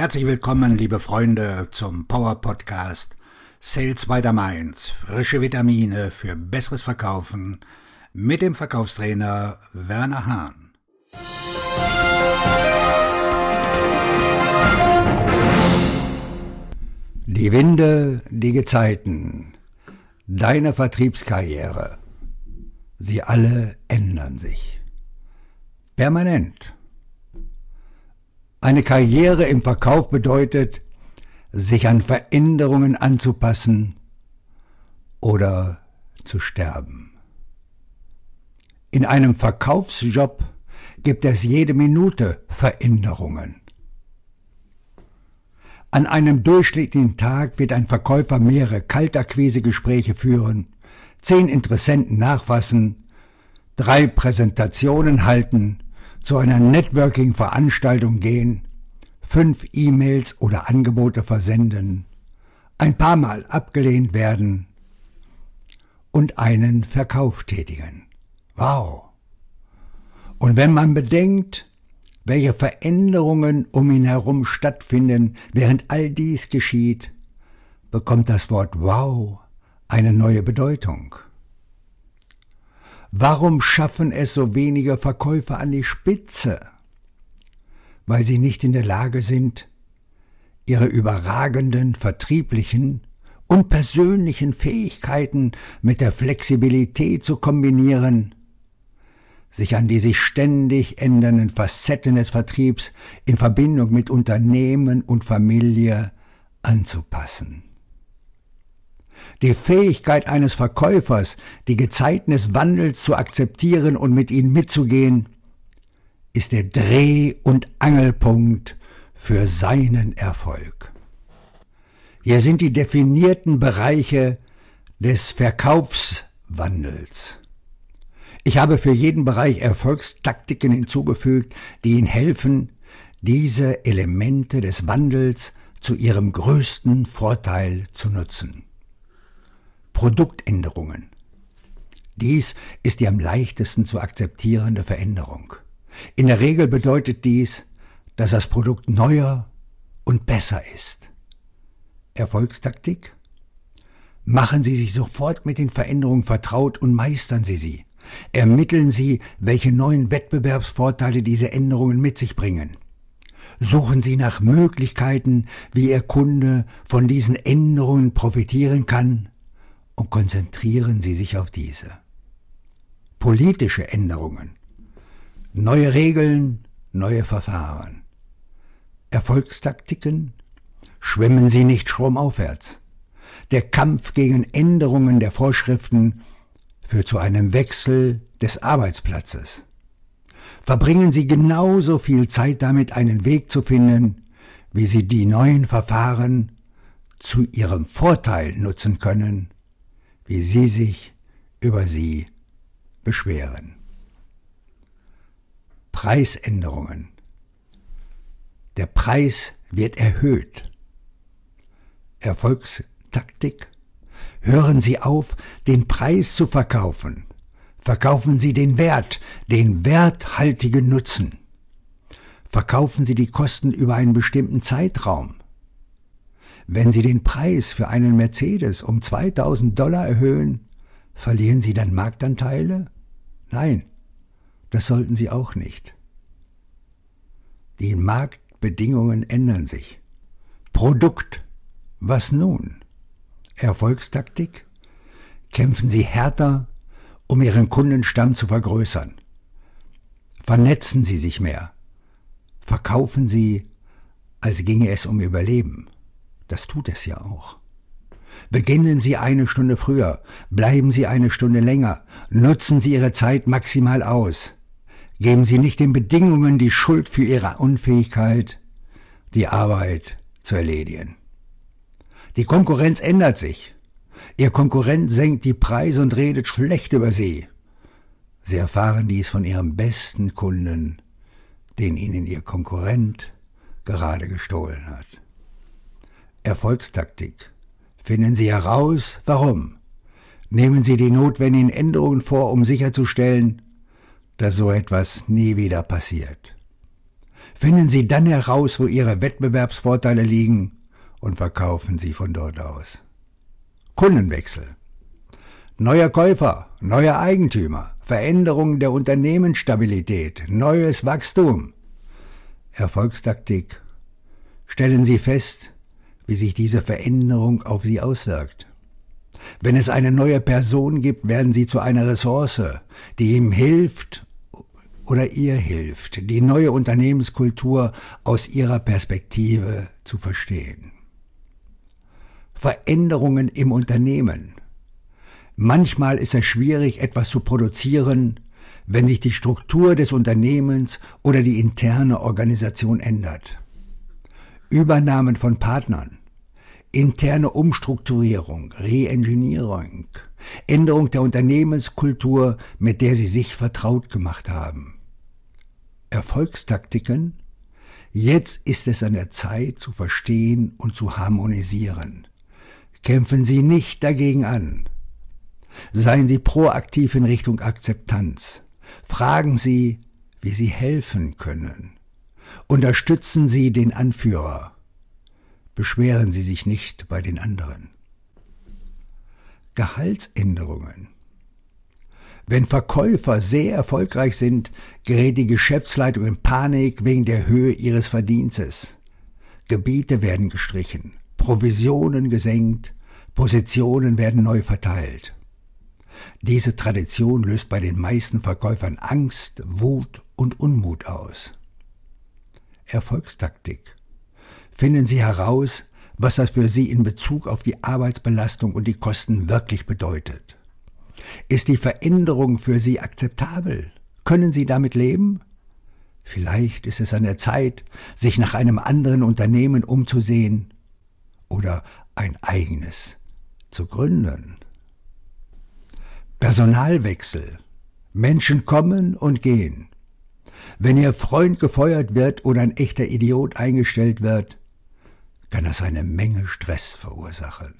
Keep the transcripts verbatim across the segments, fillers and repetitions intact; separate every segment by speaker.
Speaker 1: Herzlich willkommen, liebe Freunde, zum Power-Podcast Sales by the Mainz. Frische Vitamine für besseres Verkaufen mit dem Verkaufstrainer Werner Hahn. Die Winde, die Gezeiten, deine Vertriebskarriere, sie alle ändern sich. Permanent. Eine Karriere im Verkauf bedeutet, sich an Veränderungen anzupassen oder zu sterben. In einem Verkaufsjob gibt es jede Minute Veränderungen. An einem durchschnittlichen Tag wird ein Verkäufer mehrere Kaltakquisegespräche führen, zehn Interessenten nachfassen, drei Präsentationen halten, zu einer Networking-Veranstaltung gehen, fünf E-Mails oder Angebote versenden, ein paar Mal abgelehnt werden und einen Verkauf tätigen. Wow! Und wenn man bedenkt, welche Veränderungen um ihn herum stattfinden, während all dies geschieht, bekommt das Wort wow eine neue Bedeutung. Warum schaffen es so wenige Verkäufer an die Spitze? Weil sie nicht in der Lage sind, ihre überragenden vertrieblichen und persönlichen Fähigkeiten mit der Flexibilität zu kombinieren, sich an die sich ständig ändernden Facetten des Vertriebs in Verbindung mit Unternehmen und Familie anzupassen. Die Fähigkeit eines Verkäufers, die Gezeiten des Wandels zu akzeptieren und mit ihnen mitzugehen, ist der Dreh- und Angelpunkt für seinen Erfolg. Hier sind die definierten Bereiche des Verkaufswandels. Ich habe für jeden Bereich Erfolgstaktiken hinzugefügt, die Ihnen helfen, diese Elemente des Wandels zu Ihrem größten Vorteil zu nutzen. Produktänderungen. Dies ist die am leichtesten zu akzeptierende Veränderung. In der Regel bedeutet dies, dass das Produkt neuer und besser ist. Erfolgstaktik? Machen Sie sich sofort mit den Veränderungen vertraut und meistern Sie sie. Ermitteln Sie, welche neuen Wettbewerbsvorteile diese Änderungen mit sich bringen. Suchen Sie nach Möglichkeiten, wie Ihr Kunde von diesen Änderungen profitieren kann, und konzentrieren Sie sich auf diese. Politische Änderungen. Neue Regeln, neue Verfahren. Erfolgstaktiken? Schwimmen Sie nicht stromaufwärts. Der Kampf gegen Änderungen der Vorschriften führt zu einem Wechsel des Arbeitsplatzes. Verbringen Sie genauso viel Zeit damit, einen Weg zu finden, wie Sie die neuen Verfahren zu Ihrem Vorteil nutzen können, wie Sie sich über sie beschweren. Preisänderungen. Der Preis wird erhöht. Erfolgstaktik. Hören Sie auf, den Preis zu verkaufen. Verkaufen Sie den Wert, den werthaltigen Nutzen. Verkaufen Sie die Kosten über einen bestimmten Zeitraum. Wenn Sie den Preis für einen Mercedes um zweitausend Dollar erhöhen, verlieren Sie dann Marktanteile? Nein, das sollten Sie auch nicht. Die Marktbedingungen ändern sich. Produkt, was nun? Erfolgstaktik? Kämpfen Sie härter, um Ihren Kundenstamm zu vergrößern. Vernetzen Sie sich mehr. Verkaufen Sie, als ginge es um Überleben. Das tut es ja auch. Beginnen Sie eine Stunde früher, bleiben Sie eine Stunde länger, nutzen Sie Ihre Zeit maximal aus. Geben Sie nicht den Bedingungen die Schuld für Ihre Unfähigkeit, die Arbeit zu erledigen. Die Konkurrenz ändert sich. Ihr Konkurrent senkt die Preise und redet schlecht über Sie. Sie erfahren dies von Ihrem besten Kunden, den Ihnen Ihr Konkurrent gerade gestohlen hat. Erfolgstaktik. Finden Sie heraus, warum. Nehmen Sie die notwendigen Änderungen vor, um sicherzustellen, dass so etwas nie wieder passiert. Finden Sie dann heraus, wo Ihre Wettbewerbsvorteile liegen und verkaufen Sie von dort aus. Kundenwechsel. Neuer Käufer, neuer Eigentümer, Veränderung der Unternehmensstabilität, neues Wachstum. Erfolgstaktik. Stellen Sie fest, wie sich diese Veränderung auf Sie auswirkt. Wenn es eine neue Person gibt, werden Sie zu einer Ressource, die ihm hilft oder ihr hilft, die neue Unternehmenskultur aus Ihrer Perspektive zu verstehen. Veränderungen im Unternehmen. Manchmal ist es schwierig, etwas zu produzieren, wenn sich die Struktur des Unternehmens oder die interne Organisation ändert. Übernahmen von Partnern, interne Umstrukturierung, Reengineering, Änderung der Unternehmenskultur, mit der Sie sich vertraut gemacht haben. Erfolgstaktiken? Jetzt ist es an der Zeit, zu verstehen und zu harmonisieren. Kämpfen Sie nicht dagegen an. Seien Sie proaktiv in Richtung Akzeptanz. Fragen Sie, wie Sie helfen können. Unterstützen Sie den Anführer. Beschweren Sie sich nicht bei den anderen. Gehaltsänderungen. Wenn Verkäufer sehr erfolgreich sind, gerät die Geschäftsleitung in Panik wegen der Höhe ihres Verdienstes. Gebiete werden gestrichen, Provisionen gesenkt, Positionen werden neu verteilt. Diese Tradition löst bei den meisten Verkäufern Angst, Wut und Unmut aus. Erfolgstaktik. Finden Sie heraus, was das für Sie in Bezug auf die Arbeitsbelastung und die Kosten wirklich bedeutet. Ist die Veränderung für Sie akzeptabel? Können Sie damit leben? Vielleicht ist es an der Zeit, sich nach einem anderen Unternehmen umzusehen oder ein eigenes zu gründen. Personalwechsel. Menschen kommen und gehen. Wenn Ihr Freund gefeuert wird oder ein echter Idiot eingestellt wird, kann das eine Menge Stress verursachen.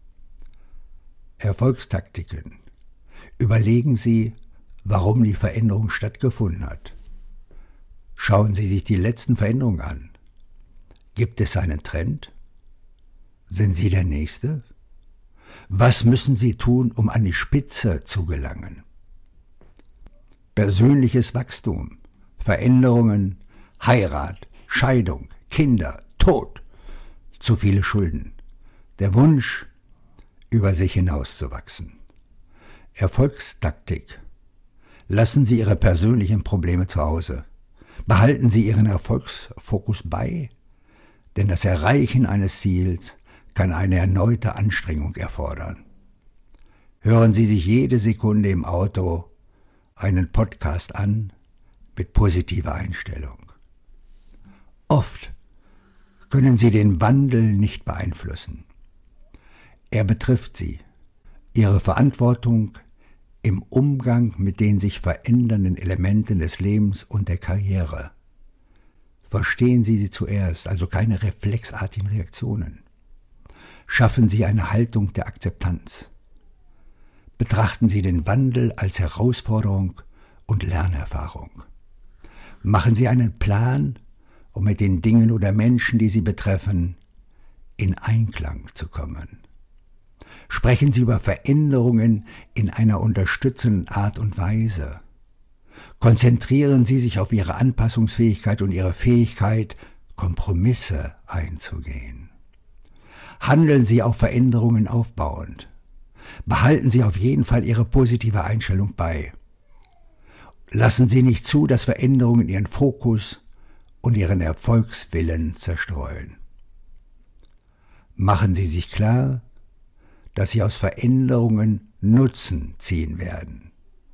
Speaker 1: Erfolgstaktiken. Überlegen Sie, warum die Veränderung stattgefunden hat. Schauen Sie sich die letzten Veränderungen an. Gibt es einen Trend? Sind Sie der Nächste? Was müssen Sie tun, um an die Spitze zu gelangen? Persönliches Wachstum, Veränderungen, Heirat, Scheidung, Kinder, Tod, zu viele Schulden. Der Wunsch, über sich hinauszuwachsen. Erfolgstaktik. Lassen Sie Ihre persönlichen Probleme zu Hause. Behalten Sie Ihren Erfolgsfokus bei, denn das Erreichen eines Ziels kann eine erneute Anstrengung erfordern. Hören Sie sich jede Sekunde im Auto einen Podcast an mit positiver Einstellung. Oft können Sie den Wandel nicht beeinflussen. Er betrifft Sie, Ihre Verantwortung im Umgang mit den sich verändernden Elementen des Lebens und der Karriere. Verstehen Sie sie zuerst, also keine reflexartigen Reaktionen. Schaffen Sie eine Haltung der Akzeptanz. Betrachten Sie den Wandel als Herausforderung und Lernerfahrung. Machen Sie einen Plan, um mit den Dingen oder Menschen, die Sie betreffen, in Einklang zu kommen. Sprechen Sie über Veränderungen in einer unterstützenden Art und Weise. Konzentrieren Sie sich auf Ihre Anpassungsfähigkeit und Ihre Fähigkeit, Kompromisse einzugehen. Handeln Sie auf Veränderungen aufbauend. Behalten Sie auf jeden Fall Ihre positive Einstellung bei. Lassen Sie nicht zu, dass Veränderungen Ihren Fokus und Ihren Erfolgswillen zerstreuen. Machen Sie sich klar, dass Sie aus Veränderungen Nutzen ziehen werden.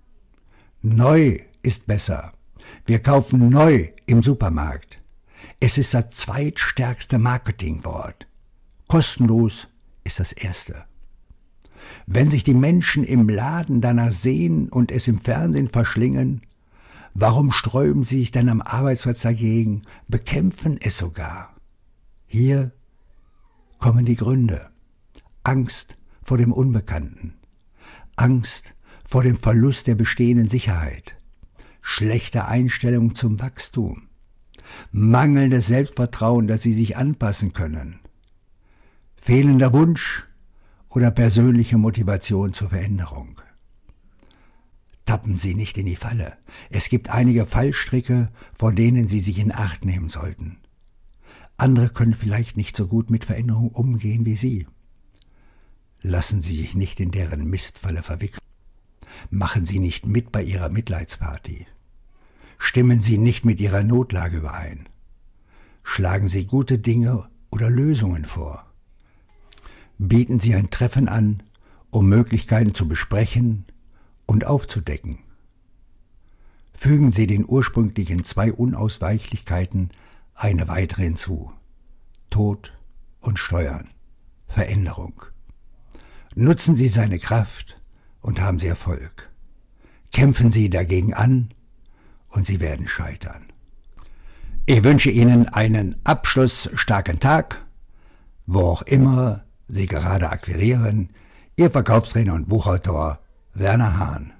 Speaker 1: Neu ist besser. Wir kaufen neu im Supermarkt. Es ist das zweitstärkste Marketingwort. Kostenlos ist das erste. Wenn sich die Menschen im Laden danach sehen und es im Fernsehen verschlingen, warum sträuben sie sich dann am Arbeitsplatz dagegen, bekämpfen es sogar? Hier kommen die Gründe. Angst vor dem Unbekannten, Angst vor dem Verlust der bestehenden Sicherheit, schlechte Einstellung zum Wachstum, Mangelndes Selbstvertrauen, dass Sie sich anpassen können, fehlender Wunsch oder persönliche Motivation zur Veränderung. Tappen Sie nicht in die Falle. Es gibt einige Fallstricke, vor denen Sie sich in Acht nehmen sollten. Andere können vielleicht nicht so gut mit Veränderung umgehen wie Sie. Lassen Sie sich nicht in deren Mistfalle verwickeln. Machen Sie nicht mit bei Ihrer Mitleidsparty. Stimmen Sie nicht mit Ihrer Notlage überein. Schlagen Sie gute Dinge oder Lösungen vor. Bieten Sie ein Treffen an, um Möglichkeiten zu besprechen und aufzudecken. Fügen Sie den ursprünglichen zwei Unausweichlichkeiten eine weitere hinzu. Tod und Steuern. Veränderung. Nutzen Sie seine Kraft und haben Sie Erfolg. Kämpfen Sie dagegen an und Sie werden scheitern. Ich wünsche Ihnen einen abschlussstarken Tag, wo auch immer Sie gerade akquirieren. Ihr Verkaufstrainer und Buchautor Werner Hahn.